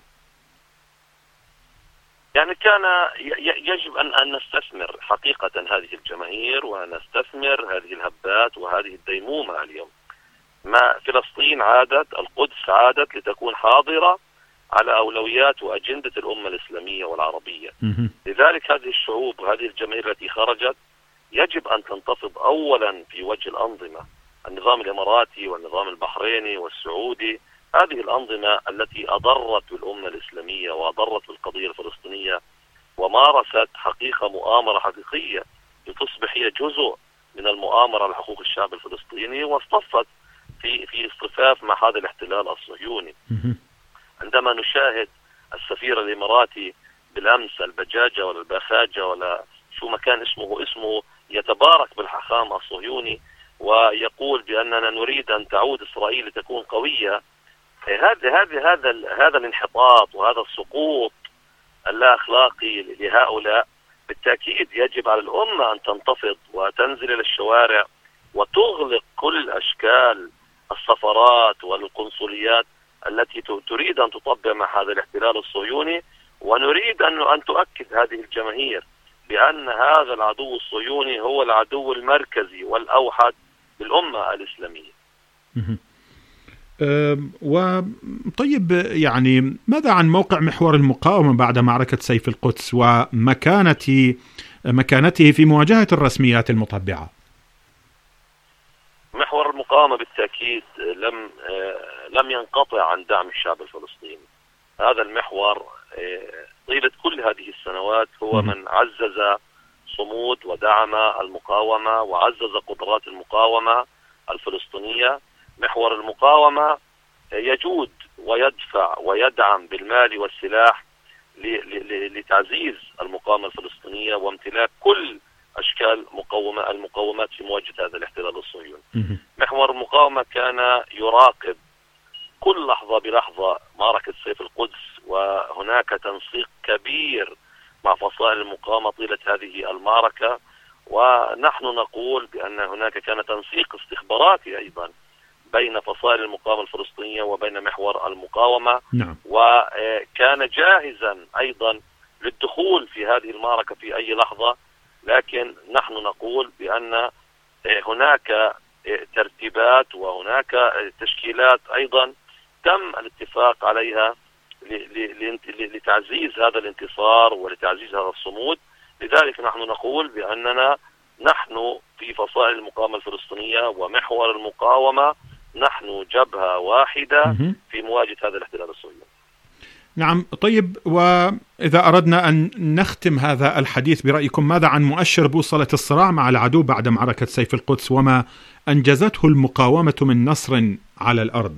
يعني كان يجب أن نستثمر حقيقة هذه الجماهير ونستثمر هذه الهبات وهذه الديمومة اليوم. ما فلسطين عادت، القدس عادت لتكون حاضرة على أولويات وأجندة الأمة الإسلامية والعربية. لذلك هذه الشعوب وهذه الجماهير التي خرجت يجب أن تنتفض أولا في وجه الأنظمة، النظام الإماراتي والنظام البحريني والسعودي، هذه الأنظمة التي أضرت بالأمة الإسلامية وأضرت بالقضية الفلسطينية ومارست حقيقة مؤامرة حقيقية لتصبح هي جزء من المؤامرة على حقوق الشعب الفلسطيني، واصطفت في اصطفاف مع هذا الاحتلال الصهيوني. عندما نشاهد السفير الإماراتي بالأمس البجاجة ولا الباخاجة ولا شو ما كان اسمه يتبارك بالحاخام الصهيوني ويقول بأننا نريد أن تعود إسرائيل لتكون قوية، هذا الانحطاط وهذا السقوط اللا أخلاقي لهؤلاء بالتأكيد يجب على الأمة أن تنتفض وتنزل إلى الشوارع وتغلق كل أشكال السفارات والقنصليات التي تريد أن تطبع مع هذا الاحتلال الصهيوني، ونريد أن تؤكد هذه الجماهير بأن هذا العدو الصهيوني هو العدو المركزي والأوحد للأمة الإسلامية. وطيب يعني ماذا عن موقع محور المقاومة بعد معركة سيف القدس ومكانته في مواجهة الرسميات المطبعة؟ محور المقاومة بالتأكيد لم ينقطع عن دعم الشعب الفلسطيني. هذا المحور طيلة كل هذه السنوات هو من عزز صمود ودعم المقاومة وعزز قدرات المقاومة الفلسطينية. محور المقاومة يجود ويدفع ويدعم بالمال والسلاح لتعزيز المقاومة الفلسطينية وامتلاك كل أشكال المقاومات في مواجهة هذا الاحتلال الصهيوني. محور المقاومة كان يراقب كل لحظة بلحظة معركة سيف القدس، وهناك تنسيق كبير مع فصائل المقاومة طيلة هذه المعركة، ونحن نقول بأن هناك كان تنسيق استخباراتي أيضا بين فصائل المقاومة الفلسطينية وبين محور المقاومة. نعم. وكان جاهزا أيضا للدخول في هذه المعركة في أي لحظة، لكن نحن نقول بأن هناك ترتيبات وهناك تشكيلات أيضا تم الاتفاق عليها لتعزيز هذا الانتصار ولتعزيز هذا الصمود. لذلك نحن نقول بأننا نحن في فصائل المقاومة الفلسطينية ومحور المقاومة نحن جبهة واحدة في مواجهة هذا الاحتلال الصهيوني. نعم. طيب، وإذا أردنا أن نختم هذا الحديث برأيكم، ماذا عن مؤشر بوصلة الصراع مع العدو بعد معركة سيف القدس وما أنجزته المقاومة من نصر على الأرض؟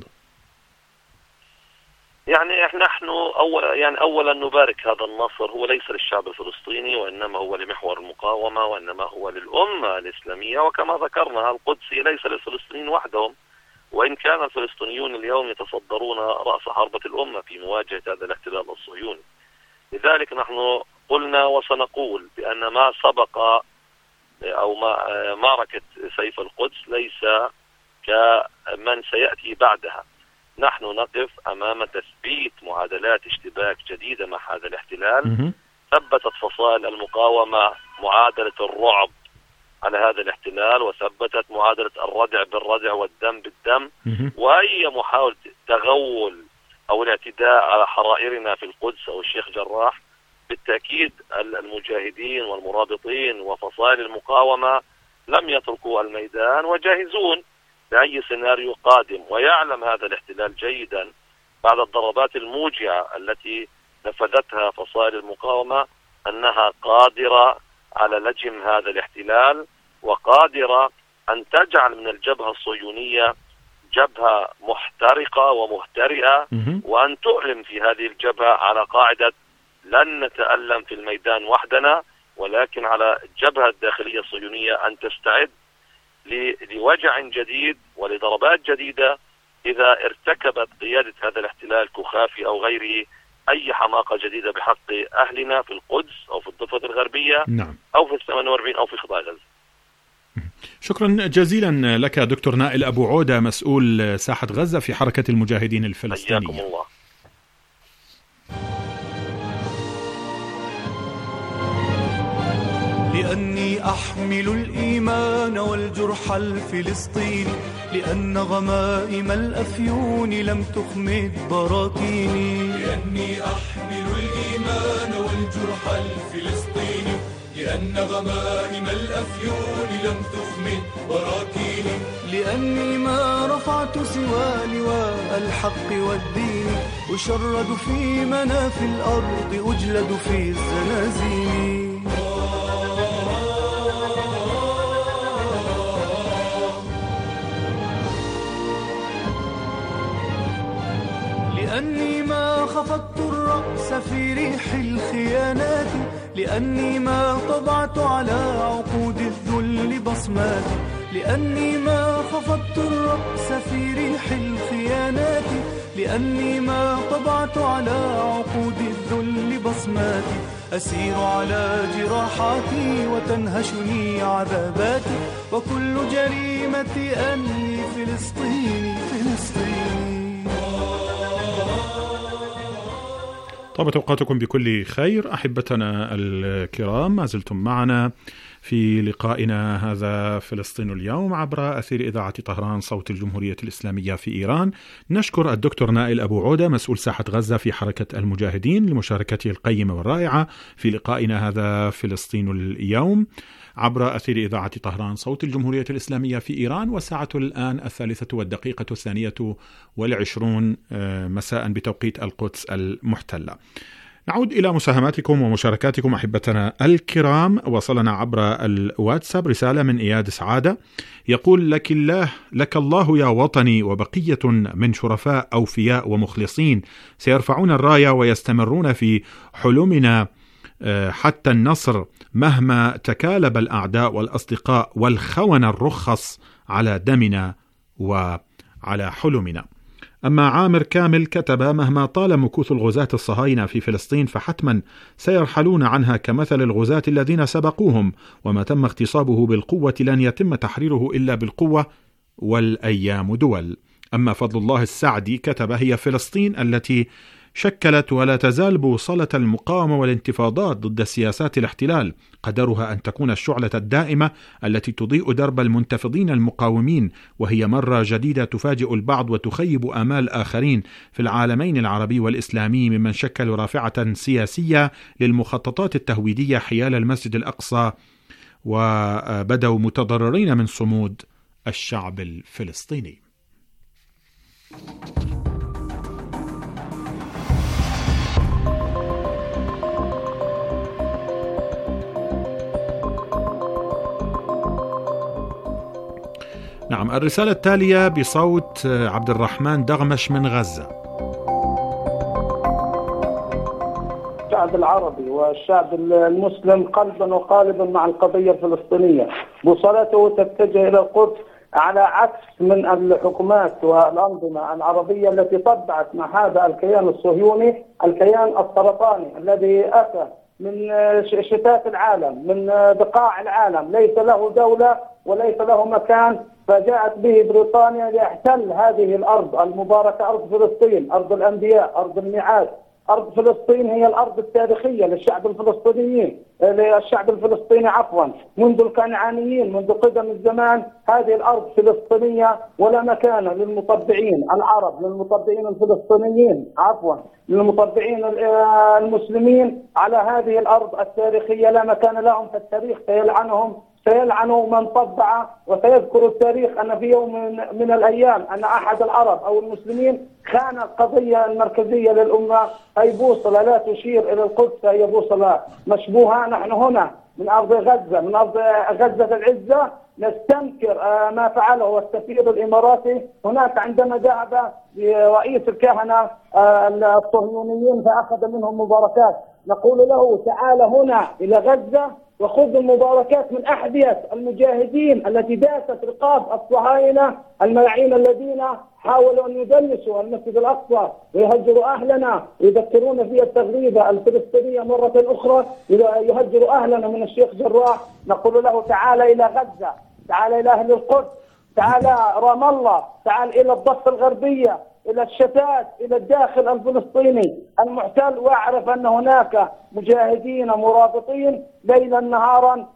يعني نحن أولا نبارك هذا النصر، هو ليس للشعب الفلسطيني وإنما هو لمحور المقاومة وإنما هو للأمة الإسلامية. وكما ذكرنا القدس ليس للفلسطينيين وحدهم، وإن كان الفلسطينيون اليوم يتصدرون رأس حربة الأمة في مواجهة هذا الاحتلال الصهيوني. لذلك نحن قلنا وسنقول بأن ما سبق أو معركة سيف القدس ليس كمن سيأتي بعدها. نحن نقف أمام تثبيت معادلات اشتباك جديدة مع هذا الاحتلال. ثبتت فصائل المقاومة معادلة الرعب على هذا الاحتلال، وثبتت معادلة الردع بالردع والدم بالدم، وأي محاولة تغول أو الاعتداء على حرائرنا في القدس أو الشيخ جراح بالتأكيد المجاهدين والمرابطين وفصائل المقاومة لم يتركوا الميدان وجاهزون لأي سيناريو قادم. ويعلم هذا الاحتلال جيدا بعد الضربات الموجعة التي نفذتها فصائل المقاومة أنها قادرة على لجم هذا الاحتلال، وقادرة أن تجعل من الجبهة الصهيونية جبهة محترقة ومهترئة، وأن تعلم في هذه الجبهة على قاعدة لن نتألم في الميدان وحدنا، ولكن على الجبهة الداخلية الصهيونية أن تستعد لوجع جديد ولضربات جديدة إذا ارتكبت قيادة هذا الاحتلال كخافي أو غيره أي حماقة جديدة بحق أهلنا في القدس أو في الضفة الغربية. نعم. أو في 48 أو في قطاع غزة. شكرا جزيلا لك دكتور نائل أبو عودة، مسؤول ساحة غزة في حركة المجاهدين الفلسطينية. حياكم الله. لأني أحمل الإيمان والجرح الفلسطيني، لأن غمائم الأفيون لم تخمد براكيني. لأني أحمل الإيمان والجرح الفلسطيني، لأن غمائم الأفيون لم تخمد براكيني. لأني ما رفعت سوى لواء الحق والدين، أشرد في مناف الأرض أجلد في الزنازين. لأني ما خفضت الرأس في ريح الخيانات، لأني ما طبعت على عقود الذل بصماتي، لأني ما خفضت الرأس في ريح الخيانات، لأني ما طبعت على عقود الذل بصماتي. أسير على جراحاتي وتنهشني عذاباتي، وكل جريمتي أني فلسطيني فلسطيني. طابت أوقاتكم بكل خير أحبتنا الكرام، ما زلتم معنا في لقائنا هذا فلسطين اليوم عبر أثير إذاعة طهران صوت الجمهورية الإسلامية في إيران. نشكر الدكتور نائل أبو عودة مسؤول ساحة غزة في حركة المجاهدين لمشاركته القيمة والرائعة في لقائنا هذا فلسطين اليوم عبر أثير إذاعة طهران صوت الجمهورية الإسلامية في إيران. والساعة الآن 3:22 مساء بتوقيت القدس المحتلة. نعود إلى مساهماتكم ومشاركاتكم أحبتنا الكرام. وصلنا عبر الواتساب رسالة من إياد سعادة يقول: لك الله يا وطني، وبقية من شرفاء أوفياء ومخلصين سيرفعون الراية ويستمرون في حلمنا حتى النصر، مهما تكالب الأعداء والأصدقاء والخونة الرخص على دمنا وعلى حلمنا. أما عامر كامل كتب: مهما طال مكوث الغزاة الصهاينة في فلسطين فحتما سيرحلون عنها كمثل الغزاة الذين سبقوهم، وما تم اغتصابه بالقوة لن يتم تحريره إلا بالقوة، والأيام دول. أما فضل الله السعدي كتب: هي فلسطين التي شكلت ولا تزال بوصلة المقاومة والانتفاضات ضد سياسات الاحتلال، قدرها أن تكون الشعلة الدائمة التي تضيء درب المنتفضين المقاومين، وهي مرة جديدة تفاجئ البعض وتخيب آمال الآخرين في العالمين العربي والإسلامي ممن شكلوا رافعة سياسية للمخططات التهويدية حيال المسجد الأقصى، وبدوا متضررين من صمود الشعب الفلسطيني. نعم، الرسالة التالية بصوت عبد الرحمن دغمش من غزة. الشعب العربي والشعب المسلم قلبا وقالبا مع القضية الفلسطينية، بوصلته تتجه إلى القدس على عكس من الحكومات والأنظمة العربية التي طبعت مع هذا الكيان الصهيوني، الكيان السرطاني الذي أتى من شتات العالم، من بقاع العالم، ليس له دولة وليس له مكان، فجاءت به بريطانيا ليحتل هذه الأرض المباركة، أرض فلسطين، أرض الأنبياء، أرض الميعاد. أرض فلسطين هي الأرض التاريخية للشعب الفلسطيني عفوا، منذ الكنعانيين، منذ قدم الزمان هذه الأرض فلسطينية، ولا مكان للمطبعين العرب، للمطبعين الفلسطينيين عفوا، للمطبعين المسلمين على هذه الأرض التاريخية، لا مكان لهم، فالتاريخ سيلعن من طبع، وسيذكر التاريخ أن في يوم من الأيام أن أحد العرب أو المسلمين خان القضية المركزية للأمة، أي بوصلة لا تشير إلى القدس، هي بوصلة مشبوهة. نحن هنا من أرض غزة، من أرض غزة العزة، نستنكر ما فعله السفير الإماراتي هناك عندما ذهب رئيس الكهنة الصهيونيين فأخذ منهم مباركات. نقول له: تعال هنا إلى غزة وخذ المباركات من أحذية المجاهدين التي داست رقاب الصهاينة الملاعين الذين حاولوا أن يدنسوا المسجد الأقصى ويهجروا أهلنا، ويذكرون في التغريبة الفلسطينية مرة أخرى، يهجروا أهلنا من الشيخ جراح. نقول له: تعال إلى غزة، تعال إلى أهل القدس، تعال رام الله، تعال إلى الضفة الغربية، إلى الشتات، إلى الداخل الفلسطيني المحتل، واعرف أن هناك مجاهدين مرابطين ليلا نهارا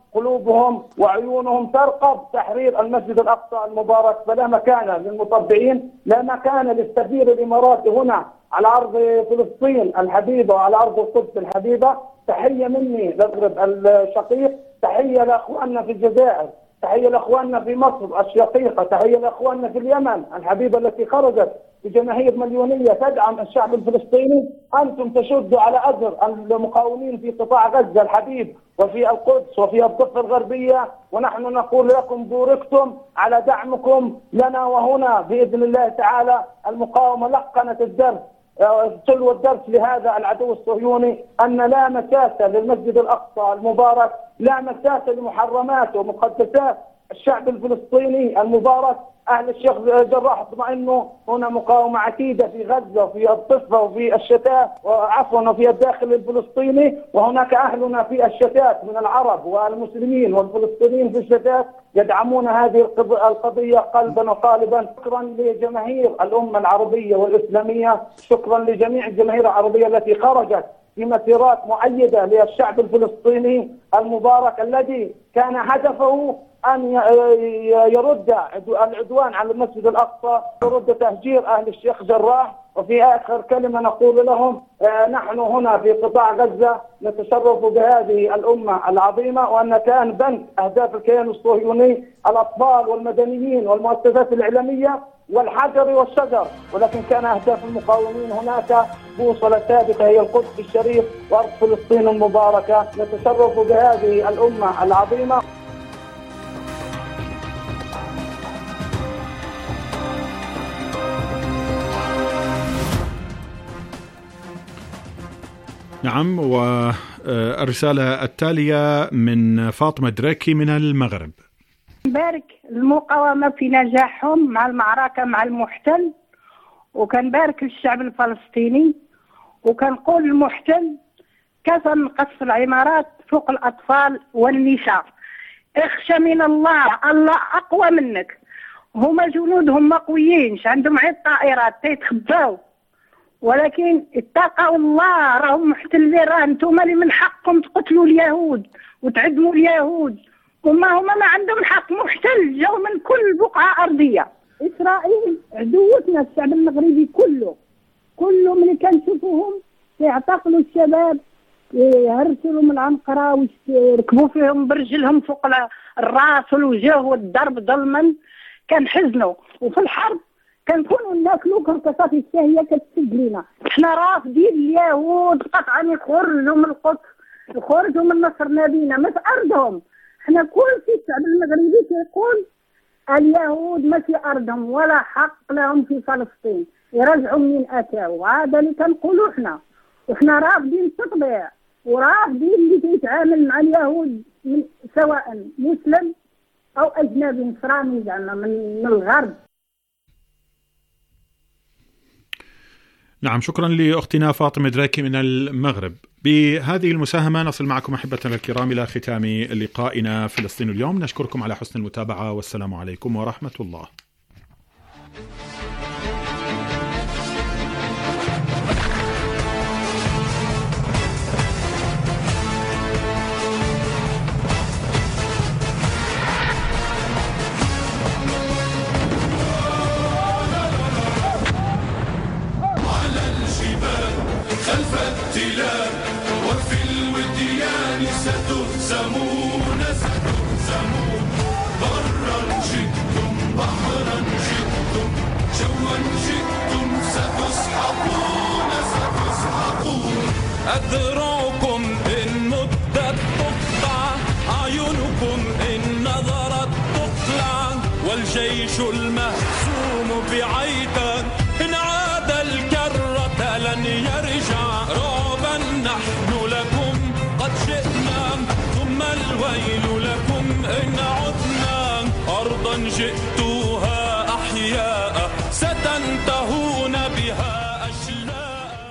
قلوبهم وعيونهم ترقب تحرير المسجد الأقصى المبارك. فلا مكان للمطبعين، لا مكان للسفير الإماراتي هنا على أرض فلسطين الحبيبة وعلى أرض القدس الحبيبة. تحية مني للمغرب الشقيق، تحية لأخواننا في الجزائر، تحية لأخواننا في مصر الشقيقة، تحية لأخواننا في اليمن الحبيبة التي خرجت بجماهير مليونية تدعم الشعب الفلسطيني. أنتم تشدوا على أزر المقاومين في قطاع غزة الحبيب وفي القدس وفي الضفة الغربية، ونحن نقول لكم بوركتم على دعمكم لنا. وهنا بإذن الله تعالى المقاومة لقنت الدرس تلو الدرس لهذا العدو الصهيوني أن لا مساس للمسجد الأقصى المبارك، لا مساس لمحرمات ومقدسات الشعب الفلسطيني المبارك. أهل الشيخ جراح اطمئنوا، هنا مقاومة عتيدة في غزة وفي الضفة وفي الشتات وفي الداخل الفلسطيني، وهناك أهلنا في الشتات من العرب والمسلمين والفلسطينيين في الشتات يدعمون هذه القضية قلبا وقالبا. شكرا لجماهير الأمة العربية والإسلامية، شكرا لجميع الجماهير العربية التي خرجت في مسيرات مؤيدة للشعب الفلسطيني المبارك الذي كان هدفه أن يرد العدوان على المسجد الأقصى، يرد تهجير أهل الشيخ جراح. وفي آخر كلمة نقول لهم نحن هنا في قطاع غزة نتشرف بهذه الأمة العظيمة، وأن كان بنك أهداف الكيان الصهيوني الأطفال والمدنيين والمؤسسات الإعلامية والحجر والشجر، ولكن كان أهداف المقاومين هناك بوصلة ثابتة هي القدس الشريف وأرض فلسطين المباركة. نتشرف بهذه الأمة العظيمة. نعم، والرسالة التالية من فاطمة دريكي من المغرب. نبارك المقاومة في نجاحهم مع المعركة مع المحتل، وكنبارك للشعب الفلسطيني، وكنقول المحتل كيف نقص العمارات فوق الأطفال والنساء. اخشى من الله، الله أقوى منك. هما جنودهم ما قويينش، عندهم عيد طائرات تيتخباو، ولكن اتقوا الله. راهم محتلين، راه انتم اللي من حقكم تقتلوا اليهود وتعدموا اليهود، وما هما ما عندهم حق. محتل جاو من كل بقعة أرضية. إسرائيل عدوتنا، الشعب المغربي كله ملي كنشوفوهم يعتقلوا الشباب، يهرسلوا من العنقرة ويركبوا فيهم برجلهم فوق الراس والوجه والضرب ظلما. كنحزنوا، وفي الحرب كنكونوا ناكلوا كركسات الشهية كتسد لينا. احنا رافضين اليهود قطعا يخرجوا من القدس، يخرجوا من نصر نبينا، ما في أرضهم. احنا كل شيء الشعب المغربي كيقول اليهود ما في أرضهم ولا حق لهم في فلسطين، يرجعوا منين أتاوا. هذا اللي كنقولوا احنا، وحنا رافضين التطبيع ورافضين اللي كيتعامل مع اليهود سواء مسلم أو أجنبي نصراني زعما من الغرب. نعم، شكرا لأختنا فاطمة دريكي من المغرب. بهذه المساهمة نصل معكم أحبتنا الكرام إلى ختام لقائنا فلسطين اليوم. نشكركم على حسن المتابعة، والسلام عليكم ورحمة الله. أذرعكم إن مدت تقطع، أعينكم إن نظرت تقلع، والجيش المهزوم بعيدا إن عاد الكرة لن يرجع. رعبا نحن لكم قد جئنا، ثم الويل لكم إن عدنا. أرضا جئت